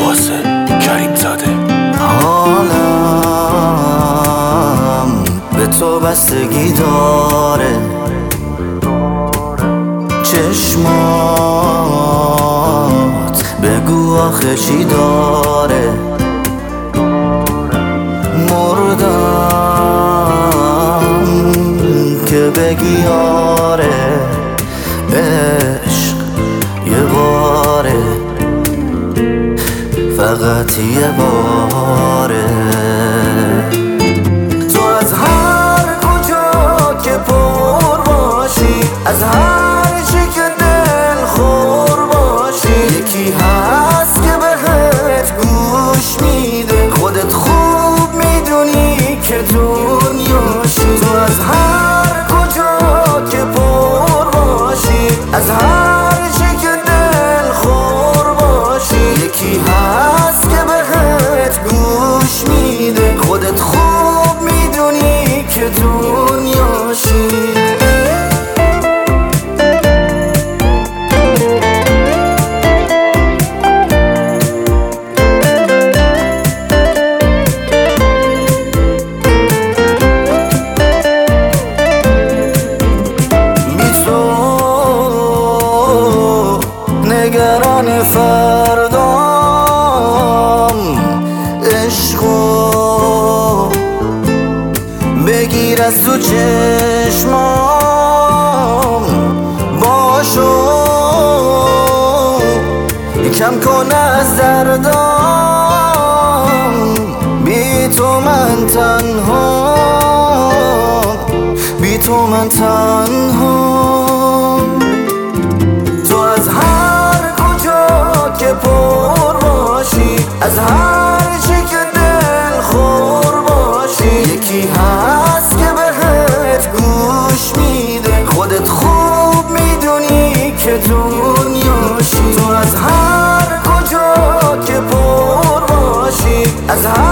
واسه کریم زاده. حالم به تو بستگی داره، چشمات بگو آخه چی داره. مردم که بگی آره، عشق یه باره، فقط یه باره. تو از هر کجا که پر باشی، از هر چی که دل خور باشی، یکی هست که بهت گوش میده، خودت خوب میدونی که دنیاشی. تو از هر کجا که پر باشی، از هر چی که دل خور باشی، یکی هست که بهت گوش میده، خودت خوب میدونی که دنیاشی. نگران فردام، عشقو بگیر از تو چشمام، باشو کم کن از دردام. بی تو من تنها، بی تو من تنها. تو از هر کجا که پر باشی، از هر چی که دل خور باشی، یکی هست که بهت گوش میده، خودت خوب میدونی که دنیاشی. تو از هر کجا که پر باشی، از هر